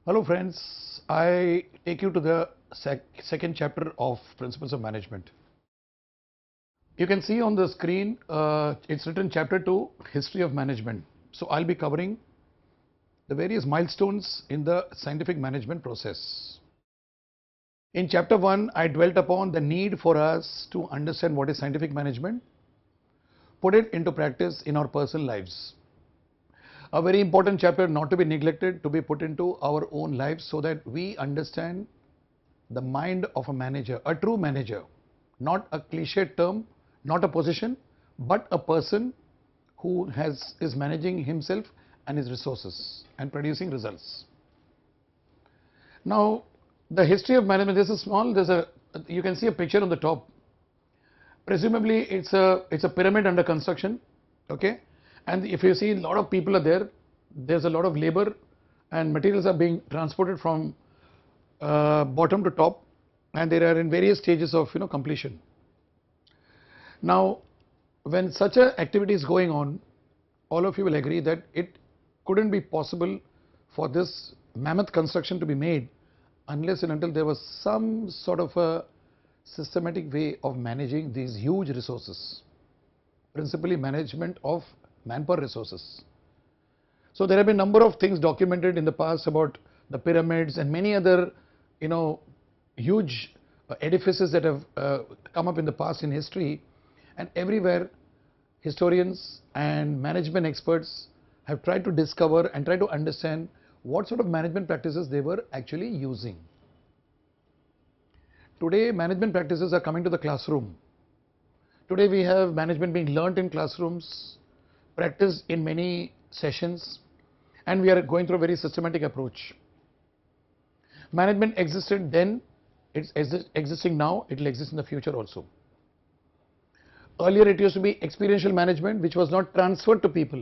Hello friends, I take you to the second chapter of Principles of Management. You can see on the screen, it's written chapter 2, History of Management. So I'll be covering the various milestones in the scientific management process. In chapter 1, I dwelt upon the need for us to understand what is scientific management, put it into practice in our personal lives. A very important chapter not to be neglected, to be put into our own lives so that we understand the mind of a manager, a true manager, not a cliche term, not a position, but a person who is managing himself and his resources and producing results. Now, the history of management, you can see a picture on the top. Presumably, it's a pyramid under construction, okay? And if you see a lot of people are there, there's a lot of labor and materials are being transported from bottom to top, and they are in various stages of completion. Now, when such a activity is going on, all of you will agree that it couldn't be possible for this mammoth construction to be made unless and until there was some sort of a systematic way of managing these huge resources, principally management of manpower resources. So there have been a number of things documented in the past about the pyramids and many other huge edifices that have come up in the past in history, and everywhere historians and management experts have tried to discover and try to understand what sort of management practices they were actually using. Today management practices are coming to the classroom. Today we have management being learnt in classrooms, practiced in many sessions, and we are going through a very systematic approach. Management existed then, it's existing now, it will exist in the future also. Earlier it used to be experiential management, which was not transferred to people.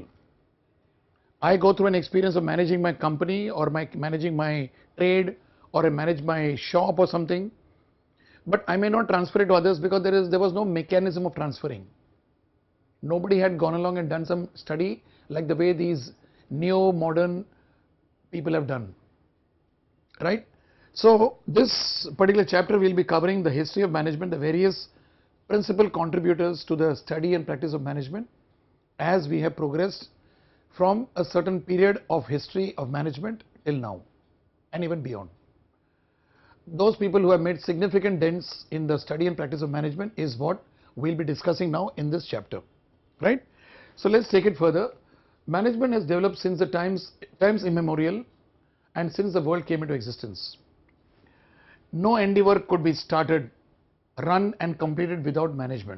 I go through an experience of managing my company or managing my trade, or I manage my shop or something, but I may not transfer it to others because there was no mechanism of transferring. Nobody had gone along and done some study like the way these neo-modern people have done, right? So this particular chapter will be covering the history of management, the various principal contributors to the study and practice of management as we have progressed from a certain period of history of management till now and even beyond. Those people who have made significant dents in the study and practice of management is what we'll be discussing now in this chapter, right? So let's take it further. Management has developed since the times immemorial and since the world came into existence. No endeavor could be started, run and completed without management.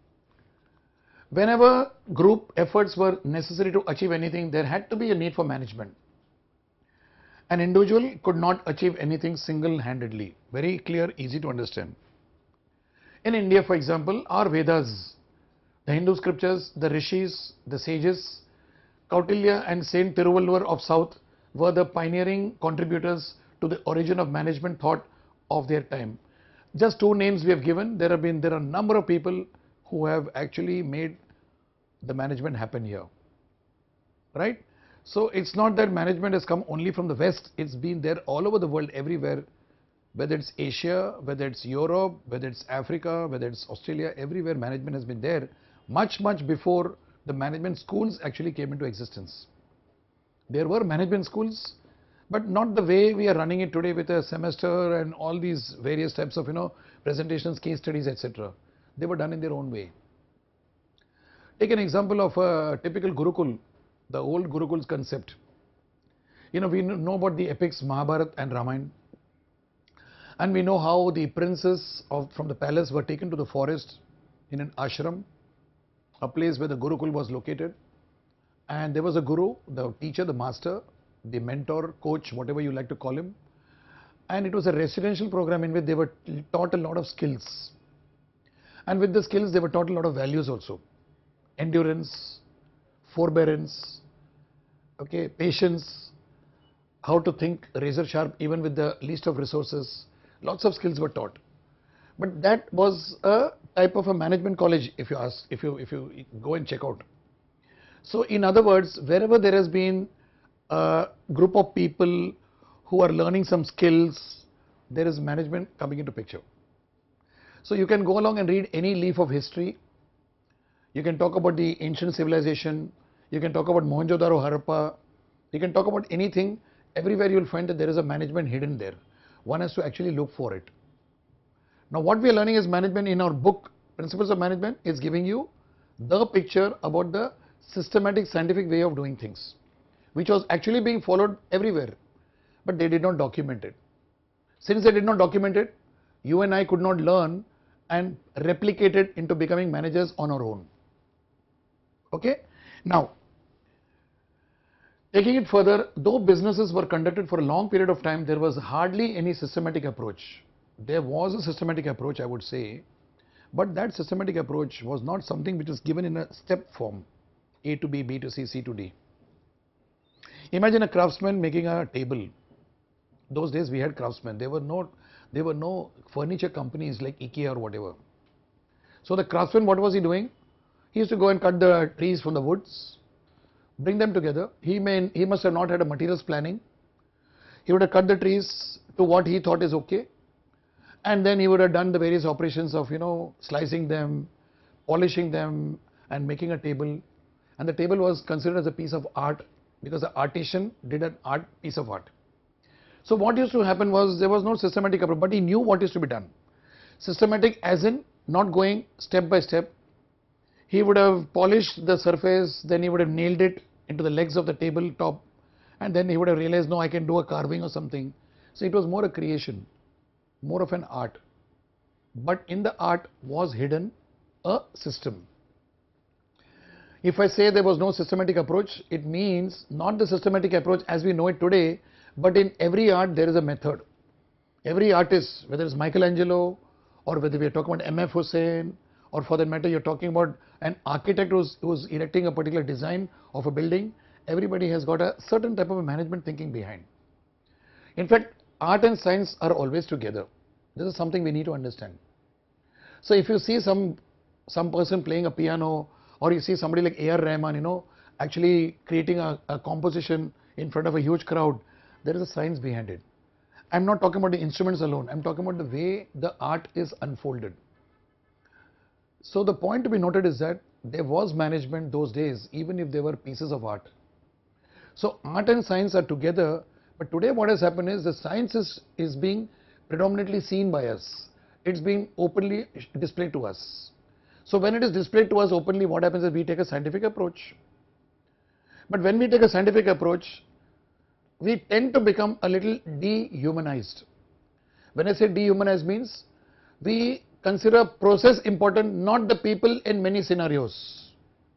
Whenever group efforts were necessary to achieve anything, there had to be a need for management. An individual could not achieve anything single-handedly. Very clear, easy to understand. In India, for example, our Vedas, the Hindu scriptures, the rishis, the sages, Kautilya and Saint Tiruvallur of South were the pioneering contributors to the origin of management thought of their time. Just two names we have given. There are a number of people who have actually made the management happen here, right? So it's not that management has come only from the West. It's been there all over the world, everywhere, whether it's Asia, whether it's Europe, whether it's Africa, whether it's Australia, everywhere management has been there much before the management schools actually came into existence. There were management schools, but not the way we are running it today with a semester and all these various types of presentations, case studies, etc. They were done in their own way. Take an example of a typical Gurukul, the old Gurukul's concept. We know about the epics Mahabharata and Ramayana, and we know how the princes from the palace were taken to the forest in an ashram, a place where the Gurukul was located, and there was a guru, the teacher, the master, the mentor, coach, whatever you like to call him, and it was a residential program in which they were taught a lot of skills, and with the skills they were taught a lot of values also: endurance, forbearance, okay, patience, how to think razor sharp even with the least of resources. Lots of skills were taught. But that was a type of a management college, if you go and check out. So in other words, wherever there has been a group of people who are learning some skills, there is management coming into picture. So you can go along and read any leaf of history. You can talk about the ancient civilization. You can talk about Mohenjo-daro, Harappa. You can talk about anything. Everywhere you will find that there is a management hidden there. One has to actually look for it. Now what we are learning as management in our book, Principles of Management, is giving you the picture about the systematic scientific way of doing things, which was actually being followed everywhere, but they did not document it. Since they did not document it, you and I could not learn and replicate it into becoming managers on our own. Okay. Now, taking it further, though businesses were conducted for a long period of time, there was hardly any systematic approach. There was a systematic approach, I would say, but that systematic approach was not something which was given in a step form, A to B, B to C, C to D. Imagine a craftsman making a table. Those days we had craftsmen. There were no furniture companies like IKEA or whatever. So the craftsman, what was he doing? He used to go and cut the trees from the woods, bring them together. He must have not had a materials planning. He would have cut the trees to what he thought is okay, and then he would have done the various operations of, slicing them, polishing them, and making a table. And the table was considered as a piece of art because the artisan did an piece of art. So what used to happen was there was no systematic approach, but he knew what is to be done. Systematic as in not going step by step. He would have polished the surface, then he would have nailed it into the legs of the tabletop, and then he would have realized, no, I can do a carving or something. So it was more a creation, more of an art. But in the art was hidden a system. If I say there was no systematic approach, it means not the systematic approach as we know it today, but in every art there is a method. Every artist, whether it's Michelangelo or whether we are talking about M.F. Hussain, or for that matter you're talking about an architect who's erecting a particular design of a building, everybody has got a certain type of a management thinking behind. In fact, art and science are always together. This is something we need to understand. So if you see some person playing a piano, or you see somebody like A.R. Rahman, actually creating a composition in front of a huge crowd, there is a science behind it. I'm not talking about the instruments alone, I'm talking about the way the art is unfolded. So the point to be noted is that there was management those days, even if they were pieces of art. So art and science are together, but today what has happened is the science is being predominantly seen by us. It's being openly displayed to us. So when it is displayed to us openly, what happens is we take a scientific approach. But when we take a scientific approach, we tend to become a little dehumanized. When I say dehumanized means we consider process important, not the people in many scenarios.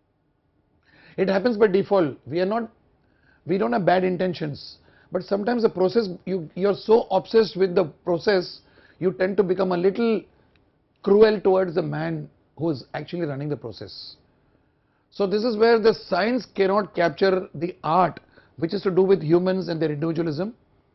It happens by default. We don't have bad intentions, but sometimes the process, you're so obsessed with the process, you tend to become a little cruel towards the man who is actually running the process. So this is where the science cannot capture the art, which is to do with humans and their individualism,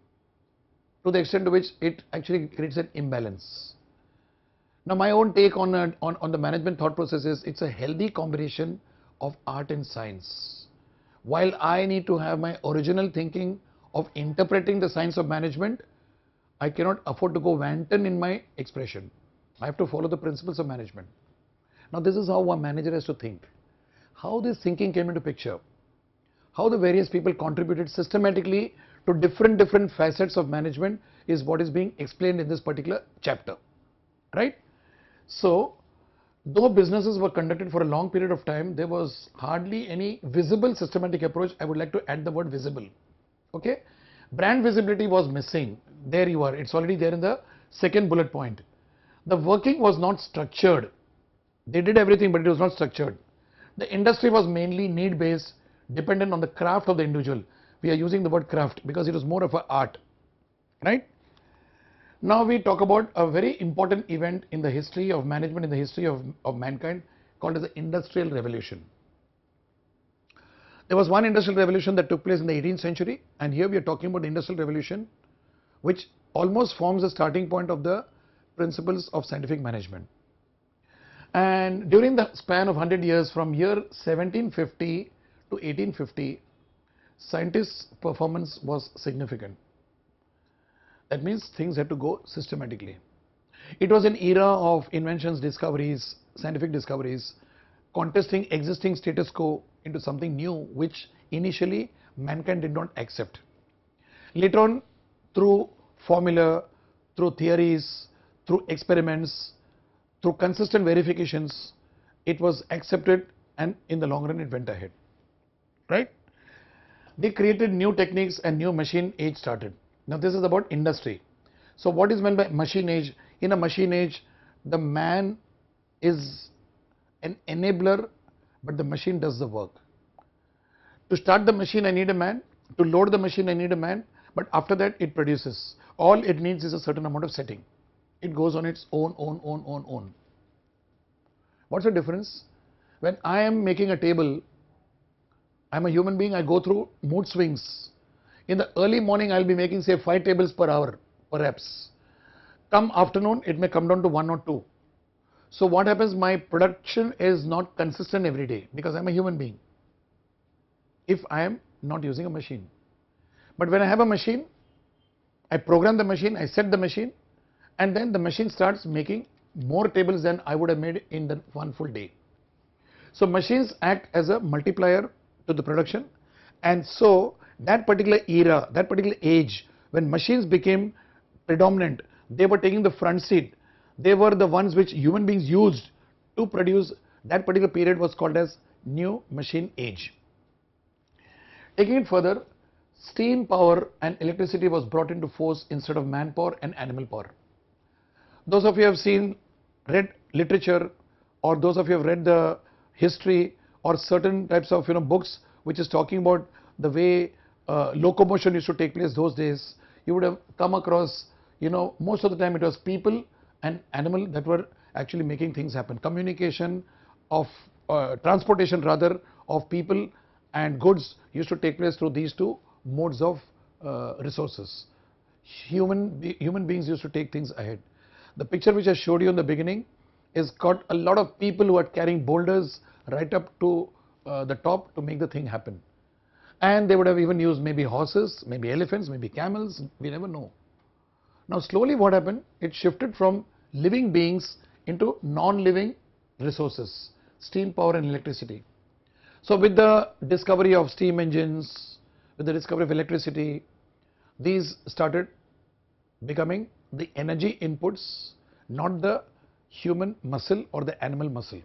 to the extent to which it actually creates an imbalance. Now my own take on the management thought process is it's a healthy combination of art and science. While I need to have my original thinking of interpreting the science of management, I cannot afford to go wanton in my expression. I have to follow the principles of management. Now this is how a manager has to think. How this thinking came into picture, how the various people contributed systematically to different facets of management is what is being explained in this particular chapter, right? So though businesses were conducted for a long period of time, there was hardly any visible systematic approach. I would like to add the word visible. Okay, brand visibility was missing. There you are, it's already there in the second bullet point. The working was not structured. They did everything, but it was not structured. The industry was mainly need based, dependent on the craft of the individual. We are using the word craft because it was more of an art, right? Now we talk about a very important event in the history of management, in the history of mankind, called as the Industrial Revolution. There was one industrial revolution that took place in the 18th century, and here we are talking about the Industrial Revolution, which almost forms the starting point of the principles of scientific management. And during the span of 100 years, from year 1750 to 1850, scientists' performance was significant. That means things had to go systematically. It was an era of inventions, discoveries, scientific discoveries, contesting existing status quo into something new which initially mankind did not accept. Later on, through formula, through theories, through experiments, through consistent verifications, it was accepted, and in the long run it went ahead, right? They created new techniques and new machine age started. Now this is about industry. So what is meant by machine age? In a machine age, the man is an enabler, but the machine does the work. To start the machine I need a man, to load the machine I need a man, but after that it produces. All it needs is a certain amount of setting. It goes on its own. What's the difference? When I am making a table, I'm a human being, I go through mood swings. In the early morning, I'll be making say 5 tables per hour, perhaps. Come afternoon, it may come down to 1 or 2. So what happens? My production is not consistent every day because I'm a human being, if I am not using a machine. But when I have a machine, I program the machine, I set the machine, and then the machine starts making more tables than I would have made in the one full day. So machines act as a multiplier to the production, and so that particular era, that particular age, when machines became predominant, they were taking the front seat. They were the ones which human beings used to produce. That particular period was called as new machine age. Taking it further, steam power and electricity was brought into force instead of manpower and animal power. Those of you have read literature, or those of you have read the history or certain types of books which is talking about the way locomotion used to take place those days, you would have come across, most of the time it was people and animal that were actually making things happen. Communication of transportation rather of people and goods used to take place through these two modes of resources. Human beings used to take things ahead. The picture which I showed you in the beginning is got a lot of people who are carrying boulders right up to the top to make the thing happen. And they would have even used maybe horses, maybe elephants, maybe camels, we never know. Now slowly what happened? It shifted from living beings into non-living resources, steam power and electricity. So with the discovery of steam engines, with the discovery of electricity, these started becoming the energy inputs, not the human muscle or the animal muscle.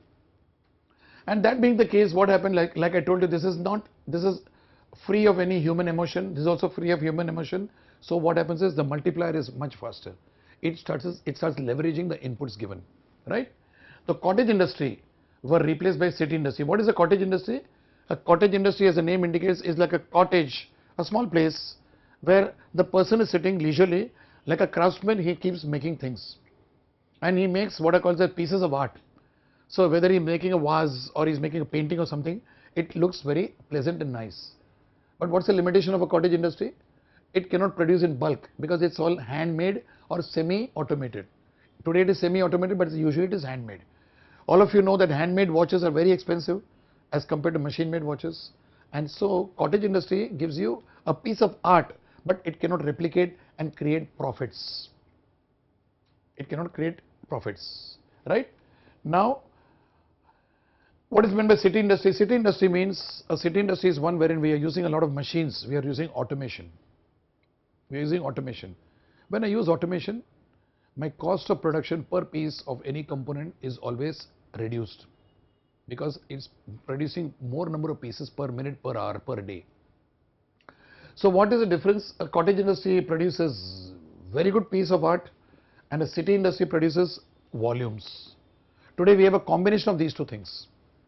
And that being the case, what happened, like I told you, this is free of any human emotion, this is also free of human emotion. So what happens is the multiplier is much faster. It starts leveraging the inputs given, right? The cottage industry were replaced by city industry. What is a cottage industry? A cottage industry, as the name indicates, is like a cottage, a small place where the person is sitting leisurely, like a craftsman. He keeps making things, and he makes what I call the pieces of art. So whether he's making a vase or he's making a painting or something, it looks very pleasant and nice. But what's the limitation of a cottage industry? It cannot produce in bulk because it's all handmade or semi-automated. Today it is semi-automated, but usually it is handmade. All of you know that handmade watches are very expensive as compared to machine-made watches. And so cottage industry gives you a piece of art, but it cannot replicate and create profits. It cannot create profits, right? Now, what is meant by city industry? City industry means, a city industry is one wherein we are using a lot of machines. We are using automation. We are using automation. When I use automation, my cost of production per piece of any component is always reduced because it's producing more number of pieces per minute, per hour, per day. So what is the difference? A cottage industry produces very good piece of art and a city industry produces volumes. Today we have a combination of these two things.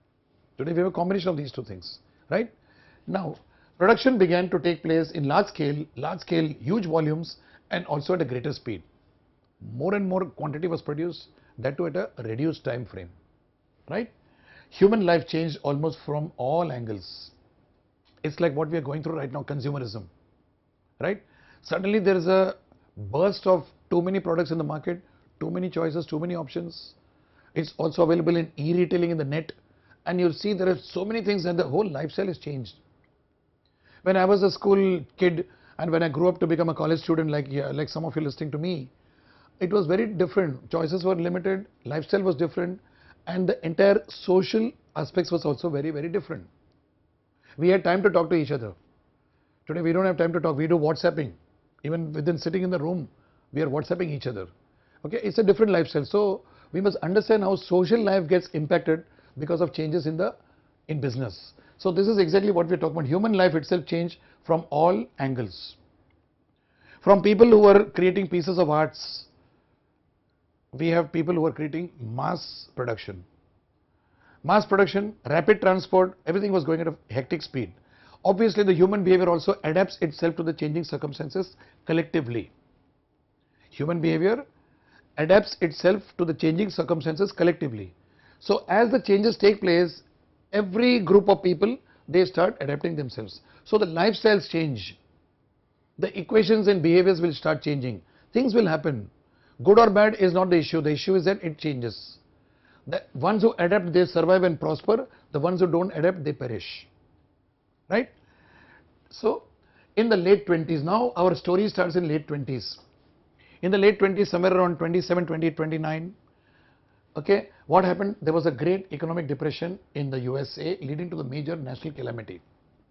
Right? Now, production began to take place in large scale, huge volumes, and also at a greater speed. More and more quantity was produced, that too at a reduced time frame, right? Human life changed almost from all angles. It's like what we are going through right now, consumerism, right? Suddenly there is a burst of too many products in the market, too many choices, too many options. It's also available in e-retailing in the net, and you'll see there are so many things and the whole lifestyle has changed. When I was a school kid, And when I grew up to become a college student, like some of you listening to me, it was very different. Choices were limited, lifestyle was different, and the entire social aspects was also very, very different. We had time to talk to each other. Today we don't have time to talk. We do WhatsApping. Even within sitting in the room, we are WhatsApping each other. Okay, it's a different lifestyle. So we must understand how social life gets impacted because of changes in business. So this is exactly what we're talking about. Human life itself changed from all angles. From people who were creating pieces of arts, we have people who are creating mass production. Mass production, rapid transport, everything was going at a hectic speed. Obviously, the human behavior also adapts itself to the changing circumstances collectively. Human behavior adapts itself to the changing circumstances collectively. So as the changes take place, every group of people, they start adapting themselves. So the lifestyles change. The equations and behaviors will start changing. Things will happen. Good or bad is not the issue. The issue is that it changes. The ones who adapt, they survive and prosper. The ones who don't adapt, they perish. Right? So in the late 20s, now our story starts in late 20s. In the late 20s, somewhere around 27, 28, 29, okay, what happened? There was a great economic depression in the USA leading to the major national calamity.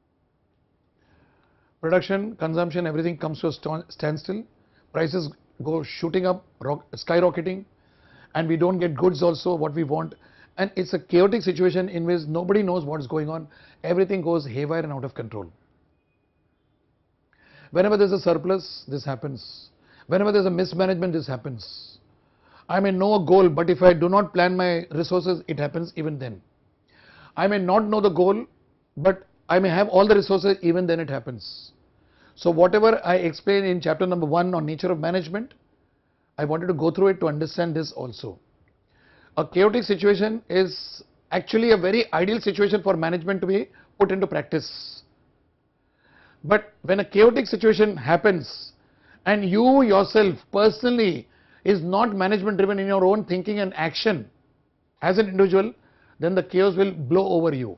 Production, consumption, everything comes to a standstill. Prices go shooting up, skyrocketing, and we don't get goods also what we want. And it's a chaotic situation in which nobody knows what's going on. Everything goes haywire and out of control. Whenever there's a surplus, this happens. Whenever there's a mismanagement, this happens. I may know a goal, but if I do not plan my resources, it happens even then. I may not know the goal, but I may have all the resources, even then it happens. So whatever I explained in chapter number 1 on nature of management, I wanted to go through it to understand this also. A chaotic situation is actually a very ideal situation for management to be put into practice. But when a chaotic situation happens and you yourself personally is not management driven in your own thinking and action as an individual, then the chaos will blow over you.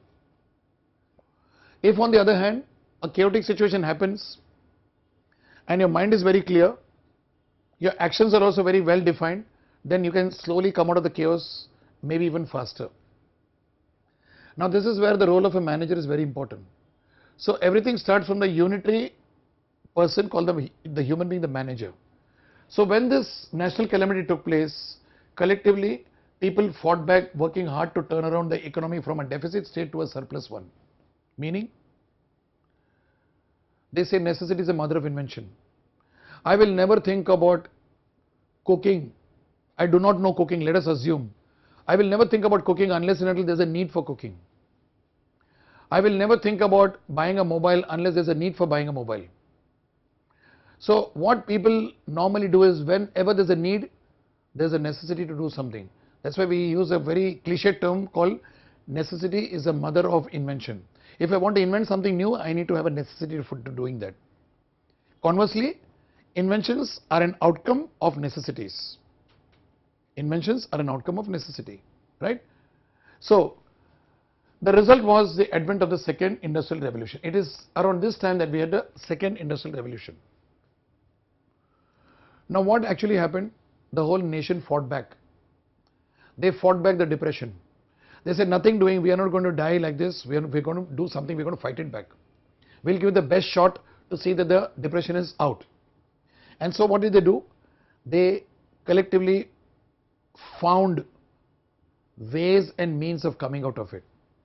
If on the other hand, a chaotic situation happens and your mind is very clear, your actions are also very well defined, then you can slowly come out of the chaos, maybe even faster. Now this is where the role of a manager is very important. So everything starts from the unitary person called the human being, the manager. So when this national calamity took place, collectively people fought back, working hard to turn around the economy from a deficit state to a surplus one. Meaning, they say necessity is the mother of invention. I will never think about cooking. I do not know cooking, let us assume. I will never think about cooking unless and until there is a need for cooking. I will never think about buying a mobile unless there is a need for buying a mobile. So what people normally do is whenever there is a need, there is a necessity to do something. That's why we use a very cliche term called necessity is the mother of invention. If I want to invent something new, I need to have a necessity for doing that. Conversely, inventions are an outcome of necessities. Inventions are an outcome of necessity, right? So the result was the advent of the second industrial revolution. It is around this time that we had the second industrial revolution. Now what actually happened? The whole nation fought back. They fought back the depression. They said nothing doing, we are not going to die like this, we're going to do something, we're going to fight it back. We'll give it the best shot to see that the depression is out. And so what did they do? They collectively found ways and means of coming out of it.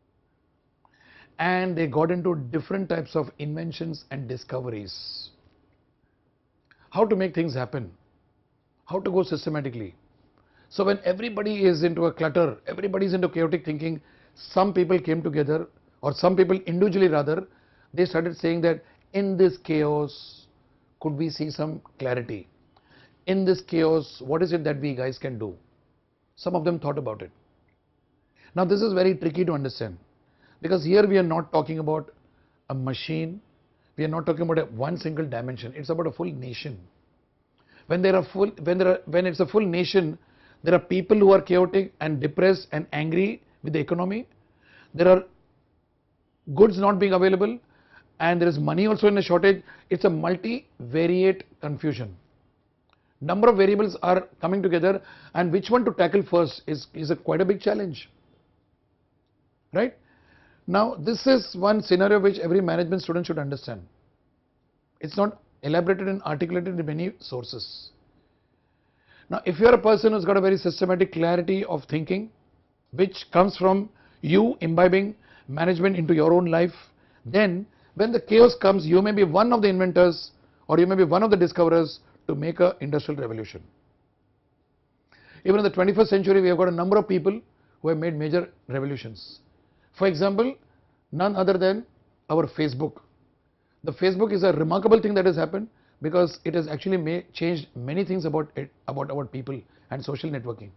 And they got into different types of inventions and discoveries. How to make things happen, how to go systematically. So when everybody is into a clutter, everybody is into chaotic thinking, some people came together, or some people individually rather, they started saying that in this chaos, could we see some clarity? In this chaos, what is it that we guys can do? Some of them thought about it. Now this is very tricky to understand, because here we are not talking about a machine, we are not talking about one single dimension, it's about a full nation. When it's a full nation, there are people who are chaotic and depressed and angry with the economy. There are goods not being available, and there is money also in a shortage, it's a multivariate confusion. Number of variables are coming together, and which one to tackle first is quite a big challenge, right? Now, this is one scenario which every management student should understand. It's not elaborated and articulated in many sources. Now, if you are a person who's got a very systematic clarity of thinking, which comes from you imbibing management into your own life, then when the chaos comes, you may be one of the inventors or you may be one of the discoverers to make an industrial revolution. Even in the 21st century, we have got a number of people who have made major revolutions. For example, none other than our Facebook. The Facebook is a remarkable thing that has happened because it has actually changed many things about our people and social networking.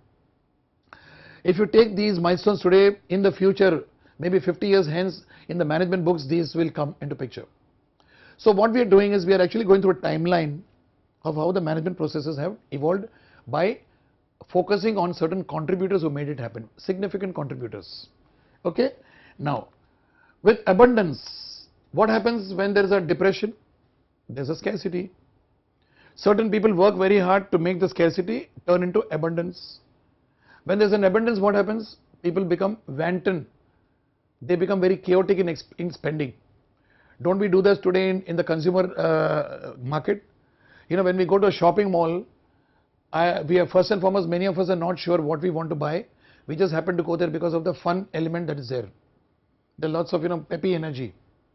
If you take these milestones today, in the future, maybe 50 years hence, in the management books, these will come into picture. So what we are doing is we are actually going through a timeline of how the management processes have evolved by focusing on certain contributors who made it happen, significant contributors. Okay. Now, with abundance, what happens when there is a depression? There is a scarcity. Certain people work very hard to make the scarcity turn into abundance. When there is an abundance, what happens? People become wanton. They become very chaotic in spending. Don't we do this today in the consumer market? You know, when we go to a shopping mall, we are first and foremost, many of us are not sure what we want to buy. We just happen to go there because of the fun element that is there. There are lots of, peppy energy.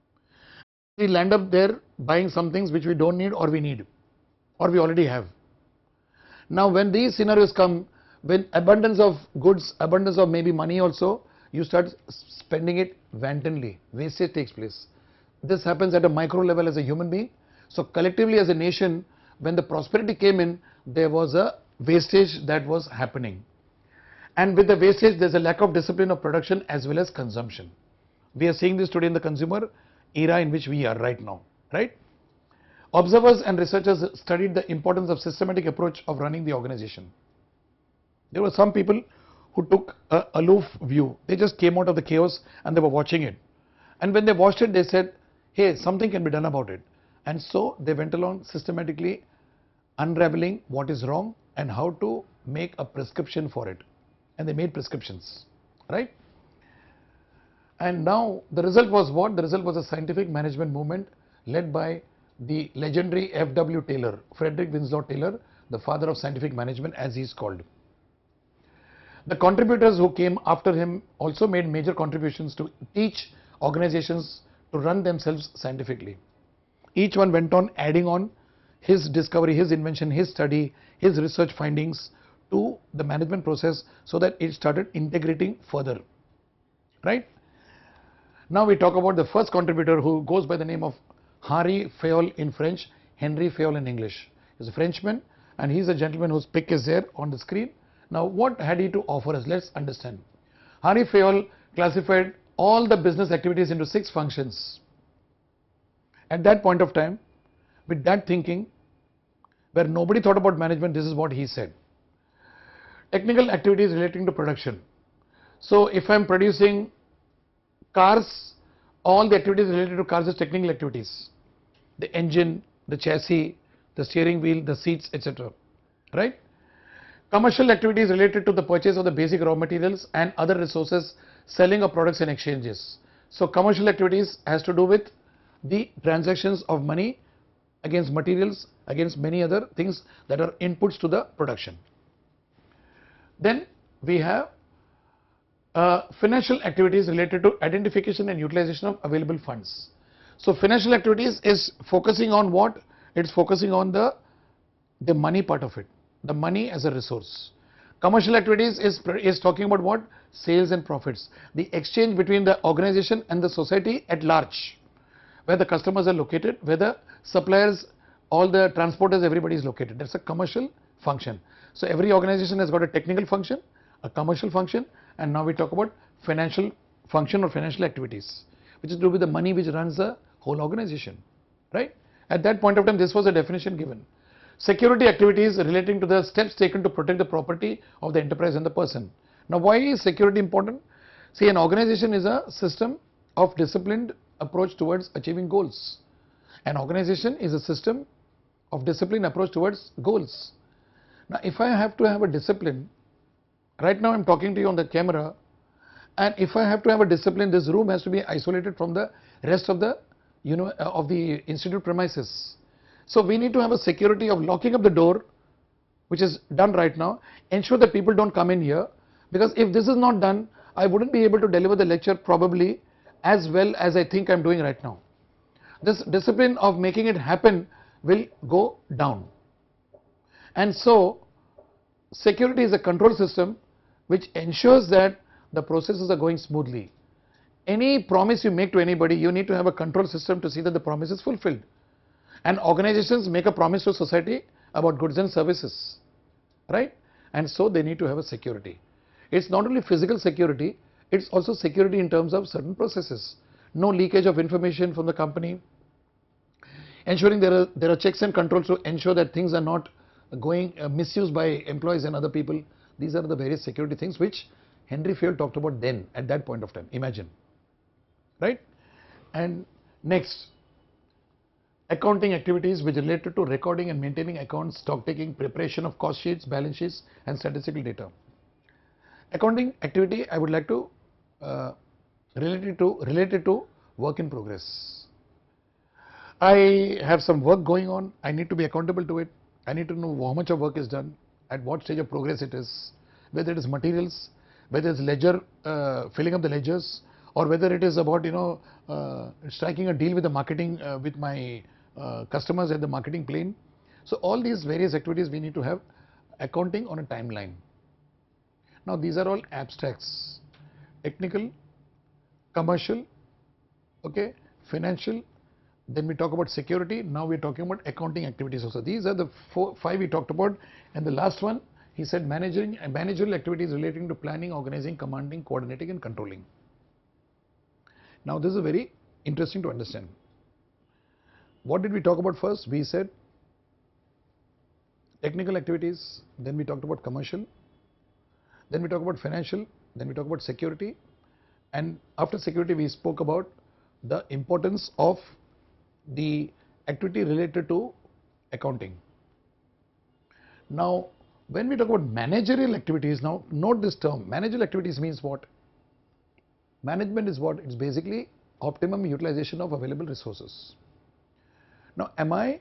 We land up there buying some things which we don't need or we need or we already have. Now, when these scenarios come, when abundance of goods, abundance of maybe money also, you start spending it wantonly. Wastage takes place. This happens at a micro level as a human being. So collectively as a nation, when the prosperity came in, there was a wastage that was happening. And with the wastage, there's a lack of discipline of production as well as consumption. We are seeing this today in the consumer era in which we are right now, right? Observers and researchers studied the importance of systematic approach of running the organization. There were some people who took an aloof view. They just came out of the chaos and they were watching it. And when they watched it, they said, hey, something can be done about it. And so they went along systematically unraveling what is wrong and how to make a prescription for it. And they made prescriptions, right? And now the result was what? The result was a scientific management movement led by the legendary F.W. Taylor, Frederick Winslow Taylor, the father of scientific management as he is called. The contributors who came after him also made major contributions to teach organizations to run themselves scientifically. Each one went on adding on his discovery, his invention, his study, his research findings to the management process so that it started integrating further, right? Now we talk about the first contributor who goes by the name of Henri Fayol in French, Henry Fayol in English. He's a Frenchman and he's a gentleman whose pic is there on the screen. Now what had he to offer us? Let's understand. Henri Fayol classified all the business activities into 6 functions. At that point of time, with that thinking, where nobody thought about management, this is what he said. Technical activities relating to production. So if I'm producing cars, all the activities related to cars is technical activities. The engine, the chassis, the steering wheel, the seats, etc. Right? Commercial activities related to the purchase of the basic raw materials and other resources, selling of products and exchanges. So commercial activities has to do with the transactions of money against materials, against many other things that are inputs to the production. Then we have financial activities related to identification and utilization of available funds. So financial activities is focusing on what? It's focusing on the money part of it, the money as a resource. Commercial activities is talking about what? Sales and profits, the exchange between the organization and the society at large, where the customers are located, where the suppliers, all the transporters, everybody is located. That's a commercial function. So every organization has got a technical function, a commercial function, and now we talk about financial function or financial activities, which is to do with the money which runs the whole organization, right? At that point of time, this was a definition given. Security activities relating to the steps taken to protect the property of the enterprise and the person. Now, why is security important? See, an organization is a system of disciplined approach towards achieving goals. An organization is a system of disciplined approach towards goals. Now, if I have to have a discipline, right now I'm talking to you on the camera, and if I have to have a discipline, this room has to be isolated from the rest of the of the institute premises. So we need to have a security of locking up the door, which is done right now. Ensure that people don't come in here, because if this is not done, I wouldn't be able to deliver the lecture probably as well as I think I'm doing right now. This discipline of making it happen will go down. And so security is a control system which ensures that the processes are going smoothly. Any promise you make to anybody, you need to have a control system to see that the promise is fulfilled. And organizations make a promise to society about goods and services, right? And so they need to have a security. It's not only physical security, it's also security in terms of certain processes. No leakage of information from the company. Ensuring there are checks and controls to ensure that things are not going misused by employees and other people. These are the various security things which Henry Fayol talked about then, at that point of time. Imagine, right? And next, accounting activities which related to recording and maintaining accounts, stock taking, preparation of cost sheets, balance sheets, and statistical data. Accounting activity I would like to related to work in progress. I have some work going on. I need to be accountable to it. I need to know how much of work is done, at what stage of progress it is, whether it is materials, whether it's ledger, filling up the ledgers, or whether it is about striking a deal with the marketing with my customers at the marketing plane. So all these various activities we need to have accounting on a timeline. Now these are all abstracts: technical, commercial, okay, financial. Then we talk about security. Now we're talking about accounting activities also. These are the five we talked about. And the last one, he said managerial activities relating to planning, organizing, commanding, coordinating, and controlling. Now this is very interesting to understand. What did we talk about first? We said technical activities, then we talked about commercial, then we talked about financial, then we talked about security, and after security we spoke about the importance of the activity related to accounting. Now when we talk about managerial activities, now note this term. Managerial activities means what? Management is what? It's basically optimum utilization of available resources. Now am I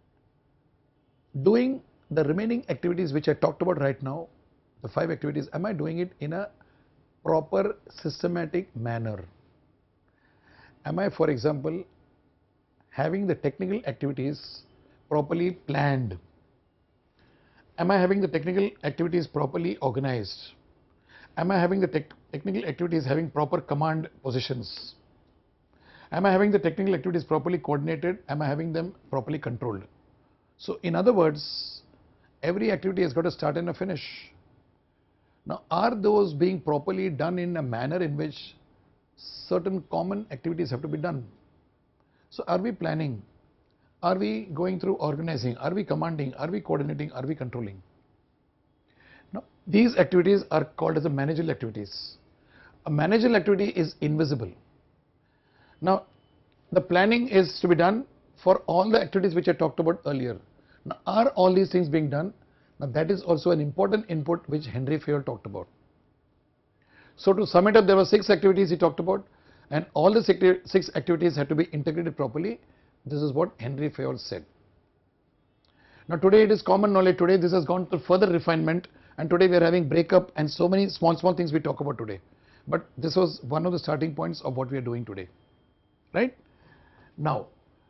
doing the remaining activities which I talked about right now, the 5 activities, am I doing it in a proper systematic manner? Am I, for example, having the technical activities properly planned? Am I having the technical activities properly organized? Am I having the technical activities having proper command positions? Am I having the technical activities properly coordinated? Am I having them properly controlled? So in other words, every activity has got a start and a finish. Now are those being properly done in a manner in which certain common activities have to be done? So are we planning? Are we going through organizing? Are we commanding? Are we coordinating? Are we controlling? Now these activities are called as the managerial activities. A managerial activity is invisible. Now the planning is to be done for all the activities which I talked about earlier. Now are all these things being done? Now that is also an important input which Henry Fayol talked about. So to sum it up, there were 6 activities he talked about, and all the 6 activities had to be integrated properly. This is what Henry Fayol said. Now today it is common knowledge. Today this has gone to further refinement, and today we are having breakup and so many small things we talk about today. But this was one of the starting points of what we are doing today, right? Now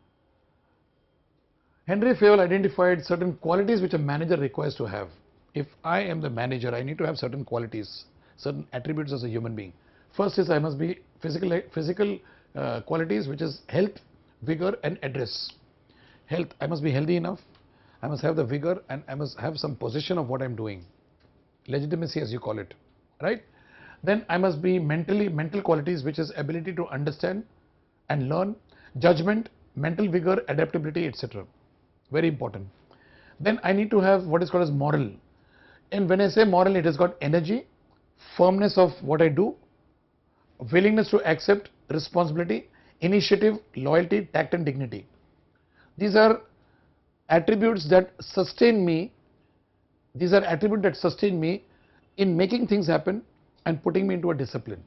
Henry Fayol identified certain qualities which a manager requires to have. If I am the manager, I need to have certain qualities, certain attributes as a human being. First is I must be physical qualities, which is health, vigor, and address. Health, I must be healthy enough, I must have the vigor, and I must have some possession of what I am doing, legitimacy as you call it, right? Then I must be mental qualities, which is ability to understand and learn, judgment, mental vigor, adaptability, etc. Very important. Then I need to have what is called as moral. And when I say moral, it has got energy, firmness of what I do, willingness to accept responsibility, initiative, loyalty, tact and dignity. These are attributes that sustain me. These are attributes that sustain me in making things happen and putting me into a discipline.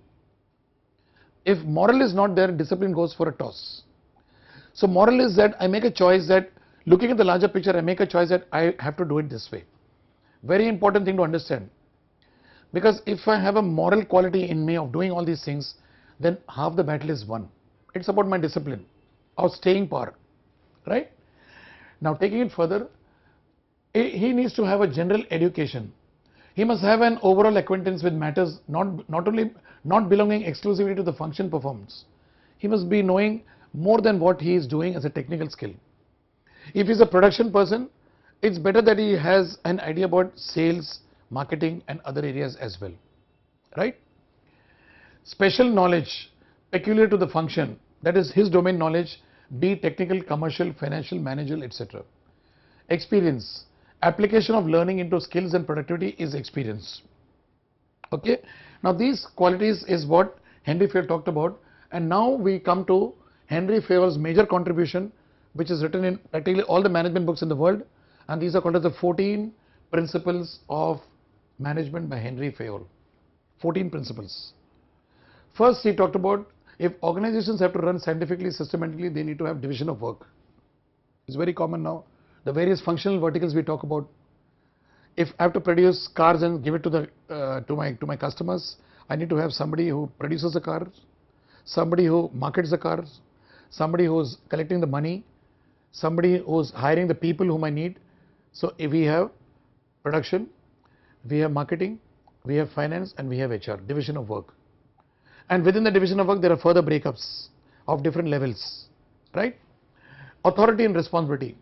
If moral is not there, discipline goes for a toss. So moral is that I make a choice that, looking at the larger picture, I make a choice that I have to do it this way. Very important thing to understand. Because if I have a moral quality in me of doing all these things, then half the battle is won. It's about my discipline, our staying power, right? Now taking it further, he needs to have a general education. He must have an overall acquaintance with matters not belonging exclusively to the function performance. He must be knowing more than what he is doing as a technical skill. If he's a production person, it's better that he has an idea about sales, marketing and other areas as well, right? Special knowledge peculiar to the function, that is his domain knowledge, be it technical, commercial, financial, managerial, etc. Experience, application of learning into skills and productivity is experience. Okay, now these qualities is what Henry Fayol talked about, and now we come to Henry Fayol's major contribution, which is written in practically all the management books in the world, and these are called as the 14 principles of management by Henry Fayol. 14 principles. First, he talked about if organizations have to run scientifically, systematically, they need to have division of work. It's very common now. The various functional verticals we talk about. If I have to produce cars and give it to the to my customers, I need to have somebody who produces the cars, somebody who markets the cars, somebody who's collecting the money, somebody who's hiring the people whom I need. So if we have production, we have marketing, we have finance and we have HR, division of work. And within the division of work there are further breakups of different levels, right? Authority and responsibility.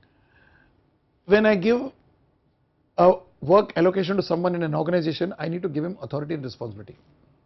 When I give a work allocation to someone in an organization, I need to give him authority and responsibility.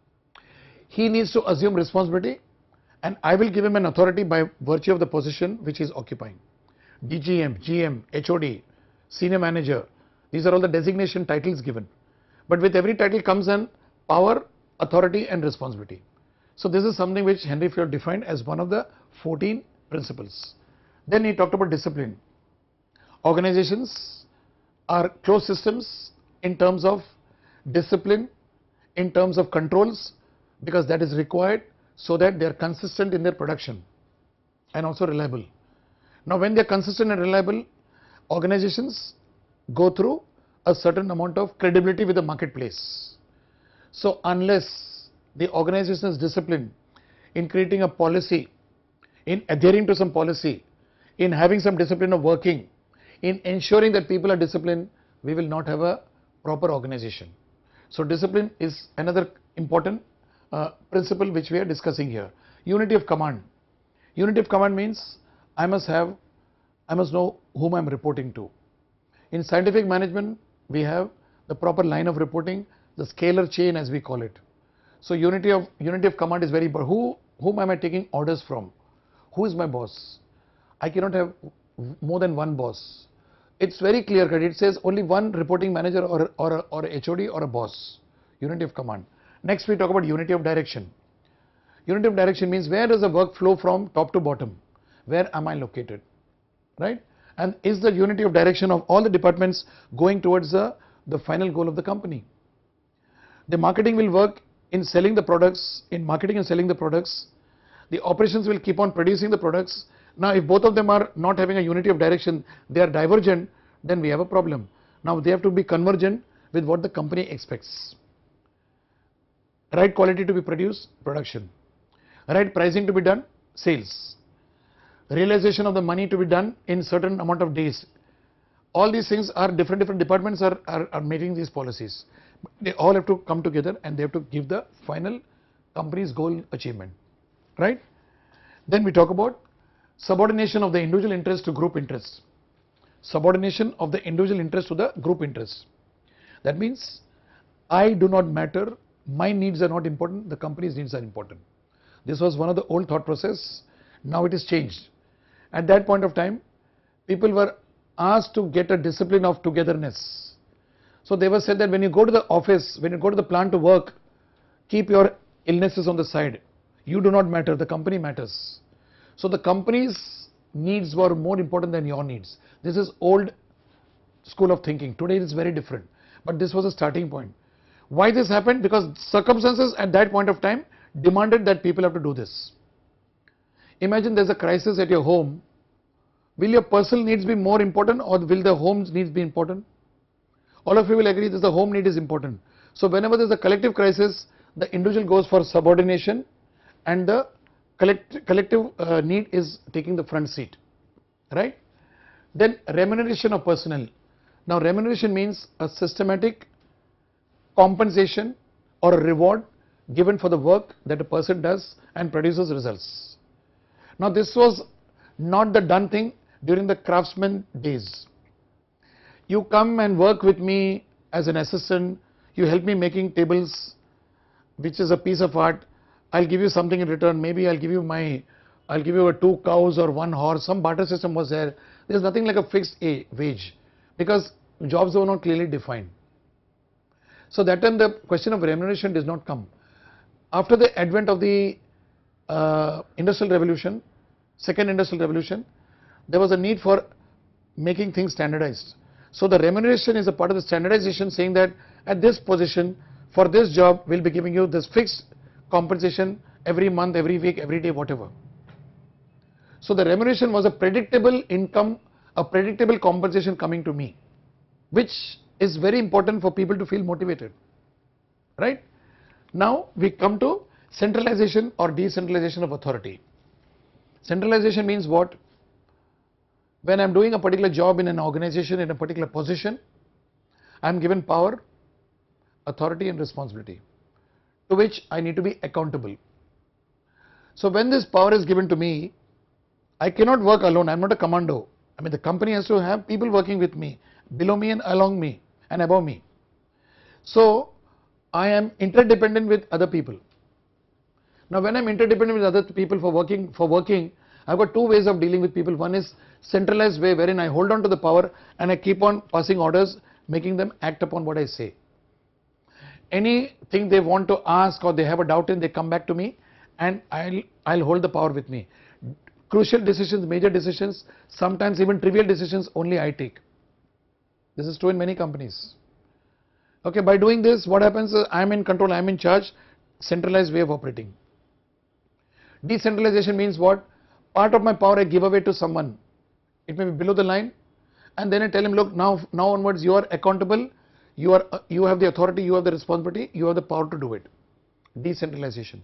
He needs to assume responsibility and I will give him an authority by virtue of the position which he is occupying. DGM, GM, HOD, senior manager, these are all the designation titles given. But with every title comes an power, authority and responsibility. So this is something which Henry Fayol defined as one of the 14 principles. Then he talked about discipline. Organizations are closed systems in terms of discipline, in terms of controls, because that is required so that they are consistent in their production and also reliable. Now when they are consistent and reliable, organizations go through a certain amount of credibility with the marketplace. So unless the organization is disciplined in creating a policy, in adhering to some policy, in having some discipline of working, in ensuring that people are disciplined, we will not have a proper organization. So discipline is another important principle which we are discussing here. Unity of command. Unity of command means I must know whom I am reporting to. In scientific management, we have the proper line of reporting, the scalar chain as we call it. So unity of command is very important. Whom am I taking orders from? Who is my boss? I cannot have more than one boss. It's very clear cut. It says only one reporting manager or a HOD or a boss. Unity of command. Next we talk about unity of direction. Unity of direction means where does the work flow from top to bottom? Where am I located? Right? And is the unity of direction of all the departments going towards the final goal of the company? The marketing will work in selling the products, in marketing and selling the products. The operations will keep on producing the products. Now if both of them are not having a unity of direction, they are divergent, then we have a problem. Now they have to be convergent with what the company expects. Right quality to be produced, production. Right pricing to be done, sales. Realization of the money to be done in certain amount of days. All these things are different departments are making these policies. They all have to come together and they have to give the final company's goal achievement, right? Then we talk about subordination of the individual interest to group interests. Subordination of the individual interest to the group interests. That means I do not matter, my needs are not important, the company's needs are important. This was one of the old thought process, now it is changed. At that point of time, people were asked to get a discipline of togetherness. So they were said that when you go to the office, when you go to the plant to work, keep your illnesses on the side. You do not matter, the company matters. So the company's needs were more important than your needs. This is old school of thinking. Today it is very different. But this was a starting point. Why this happened? Because circumstances at that point of time demanded that people have to do this. Imagine there's a crisis at your home. Will your personal needs be more important, or will the home's needs be important? All of you will agree that the home need is important. So whenever there's a collective crisis, the individual goes for subordination and the collective need is taking the front seat, right? Then remuneration of personnel. Now remuneration means a systematic compensation or a reward given for the work that a person does and produces results. Now this was not the done thing during the craftsman days. You come and work with me as an assistant, you help me making tables, which is a piece of art. I'll give you something in return. Maybe I'll give you a 2 cows or 1 horse. Some barter system was there. There's nothing like a fixed wage because jobs were not clearly defined. So that time the question of remuneration does not come. After the advent of the industrial revolution, second industrial revolution, there was a need for making things standardized. So the remuneration is a part of the standardization, saying that at this position for this job we'll be giving you this fixed compensation every month, every week, every day, whatever. So the remuneration was a predictable income, a predictable compensation coming to me, which is very important for people to feel motivated, right? Now we come to centralization or decentralization of authority. Centralization means what? When I'm doing a particular job in an organization, in a particular position, I'm given power, authority and responsibility, to which I need to be accountable. So when this power is given to me, I cannot work alone. I'm not a commando. I mean, the company has to have people working with me, below me and along me and above me. So I am interdependent with other people. Now when I'm interdependent with other people for working, I've got 2 ways of dealing with people. One is centralized way, wherein I hold on to the power and I keep on passing orders, making them act upon what I say. Anything they want to ask or they have a doubt in, they come back to me and I'll hold the power with me. Crucial decisions, major decisions, sometimes even trivial decisions, only I take. This is true in many companies. Okay, by doing this, what happens is I'm in control, I'm in charge, centralized way of operating. Decentralization means what? Part of my power I give away to someone. It may be below the line, and then I tell him, look, now onwards you are accountable, you have the authority, you have the responsibility, you have the power to do it. Decentralization.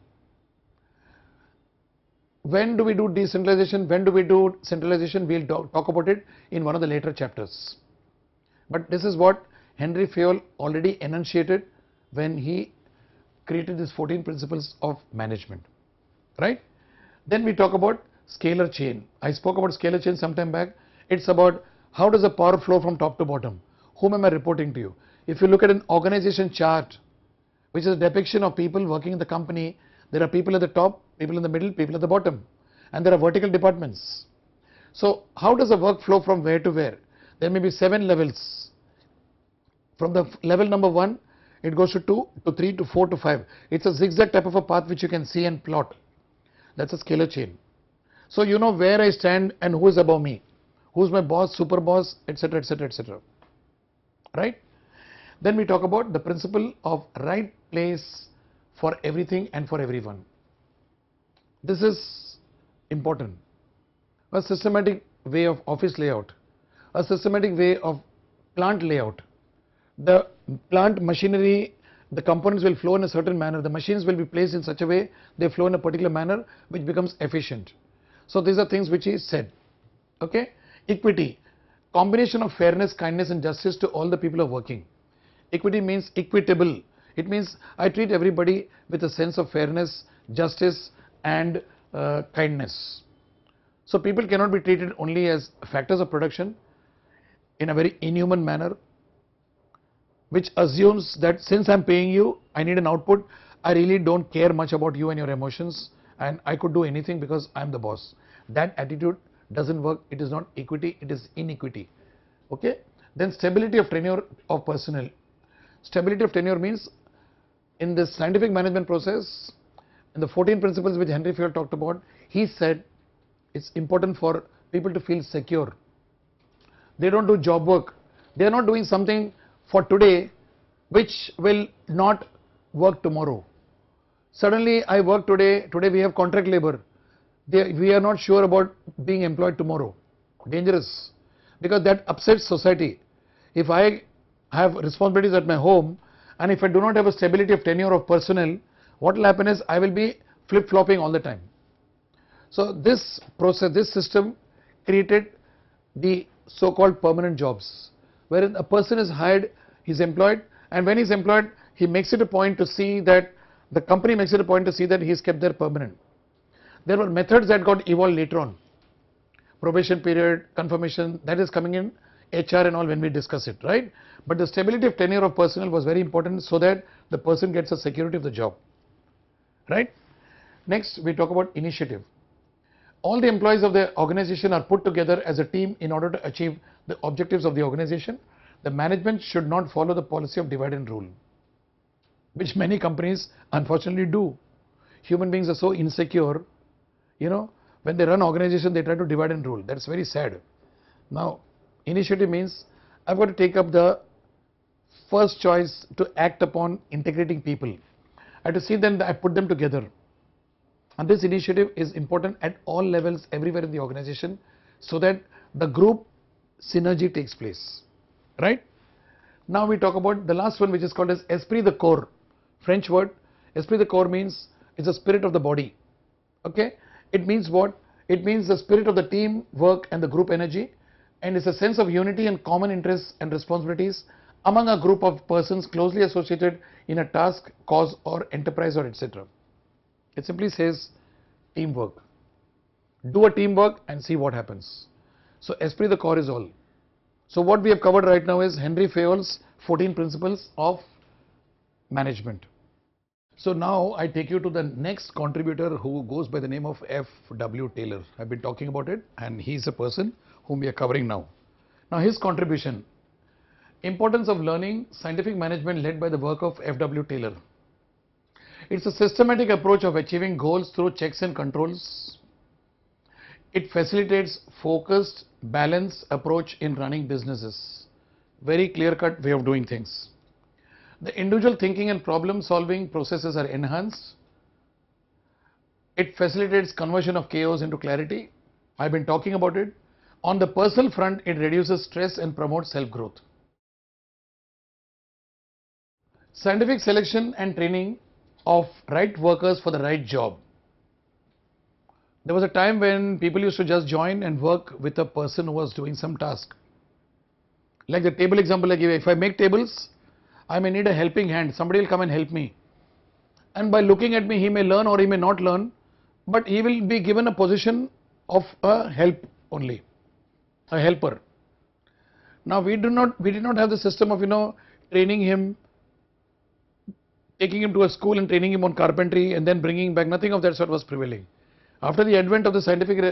When do we do decentralization? When do we do centralization? We'll talk about it in one of the later chapters. But this is what Henry Fayol already enunciated when he created these 14 principles of management, right? Then we talk about scalar chain. I spoke about scalar chain some time back. It's about how does the power flow from top to bottom. Whom am I reporting to you? If you look at an organization chart, which is a depiction of people working in the company, there are people at the top, people in the middle, people at the bottom, and there are vertical departments. So how does the work flow from where to where? There may be 7 levels. From the level number 1, it goes to 2 to 3 to 4 to 5. It's a zigzag type of a path which you can see and plot. That's a scalar chain. So you know where I stand and who is above me, who's my boss, super boss, etc., etc., etc. Right? Then we talk about the principle of right place for everything and for everyone. This is important. A systematic way of office layout, a systematic way of plant layout. The plant machinery, the components will flow in a certain manner, the machines will be placed in such a way they flow in a particular manner which becomes efficient. So these are things which is said. Okay? Equity, combination of fairness, kindness and justice to all the people who are working. Equity means equitable. It means I treat everybody with a sense of fairness, justice and kindness. So people cannot be treated only as factors of production in a very inhuman manner, which assumes that since I'm paying you, I need an output. I really don't care much about you and your emotions, and I could do anything because I'm the boss. That attitude doesn't work. It is not equity, it is inequity. Okay? Then stability of tenure of personnel. Stability of tenure means in this scientific management process, in the 14 principles which Henry Fayol talked about, he said it's important for people to feel secure. They don't do job work. They are not doing something for today which will not work tomorrow. Suddenly I work today, we have contract labor. We are not sure about being employed tomorrow. Dangerous, because that upsets society. If I have responsibilities at my home and if I do not have a stability of tenure of personnel, what will happen is I will be flip-flopping all the time. So this process, this system created the so-called permanent jobs, wherein a person is hired, he is employed, and when he is employed, he makes it a point to see that the company makes it a point to see that he is kept there permanent. There were methods that got evolved later on. Probation period, confirmation, that is coming in HR and all when we discuss it, right? But the stability of tenure of personnel was very important so that the person gets a security of the job, right? Next, we talk about initiative. All the employees of the organization are put together as a team in order to achieve the objectives of the organization. The management should not follow the policy of divide and rule, which many companies unfortunately do. Human beings are so insecure, when they run organization, they try to divide and rule. That's very sad. Now, initiative means I've got to take up the first choice to act upon integrating people. I have to see them, I put them together. And this initiative is important at all levels, everywhere in the organization, so that the group synergy takes place, right? Now we talk about the last one, which is called as esprit de corps. French word. Esprit de corps means it's the spirit of the body. Okay? It means what? It means the spirit of the team work and the group energy, and it's a sense of unity and common interests and responsibilities among a group of persons closely associated in a task, cause or enterprise or etc. It simply says teamwork. Do a teamwork and see what happens. So esprit de corps is all. So what we have covered right now is Henry Fayol's 14 principles of management. So now I take you to the next contributor who goes by the name of F.W. Taylor. I've been talking about it, and he's a person whom we are covering now. Now his contribution, importance of learning scientific management led by the work of F.W. Taylor. It's a systematic approach of achieving goals through checks and controls. It facilitates focused, balanced approach in running businesses. Very clear-cut way of doing things. The individual thinking and problem solving processes are enhanced. It facilitates conversion of chaos into clarity. I've been talking about it. On the personal front, it reduces stress and promotes self-growth. Scientific selection and training of right workers for the right job. There was a time when people used to just join and work with a person who was doing some task. Like the table example I gave, if I make tables, I may need a helping hand, somebody will come and help me. And by looking at me, he may learn or he may not learn, but he will be given a position of a help only, a helper. Now we did not have the system of, training him, taking him to a school and training him on carpentry and then bringing him back. Nothing of that sort was prevailing. After the advent of the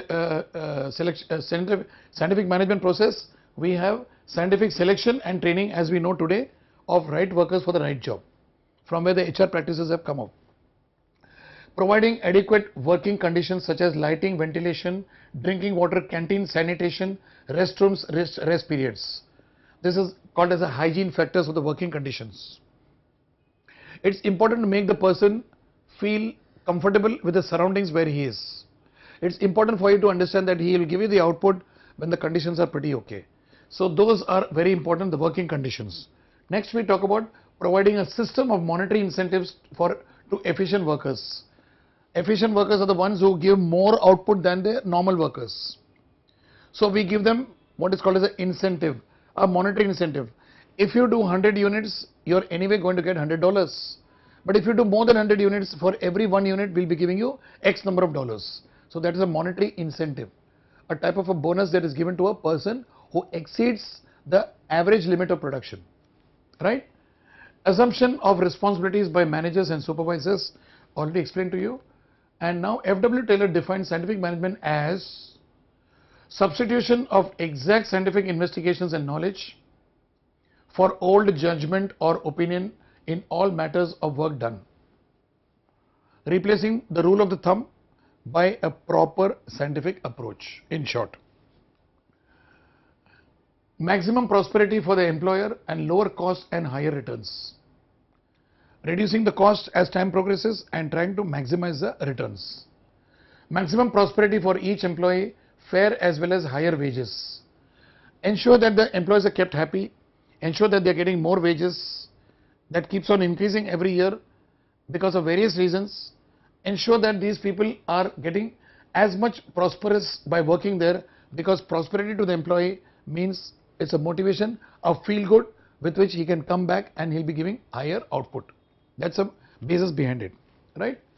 scientific management process, we have scientific selection and training, as we know today, of right workers for the right job, from where the HR practices have come up. Providing adequate working conditions such as lighting, ventilation, drinking water, canteen, sanitation, restrooms, rest periods. This is called as a hygiene factors of the working conditions. It's important to make the person feel comfortable with the surroundings where he is. It's important for you to understand that he will give you the output when the conditions are pretty okay. So those are very important, the working conditions. Next we talk about providing a system of monetary incentives to efficient workers. Efficient workers are the ones who give more output than the normal workers. So we give them what is called as an incentive, a monetary incentive. If you do 100 units, you're anyway going to get $100. But if you do more than 100 units, for every 1 unit, we'll be giving you X number of dollars. So that is a monetary incentive, a type of a bonus that is given to a person who exceeds the average limit of production, right? Assumption of responsibilities by managers and supervisors, already explained to you. And now F.W. Taylor defines scientific management as substitution of exact scientific investigations and knowledge for old judgment or opinion in all matters of work done. replacing the rule of the thumb by a proper scientific approach. In short, maximum prosperity for the employer and lower cost and higher returns. Reducing the cost as time progresses and trying to maximize the returns. Maximum prosperity for each employee, fair as well as higher wages. Ensure that the employees are kept happy, ensure that they are getting more wages, that keeps on increasing every year because of various reasons. Ensure that these people are getting as much prosperous by working there, because prosperity to the employee means it's a motivation, a feel good with which he can come back and he'll be giving higher output. That's a basis behind it, right?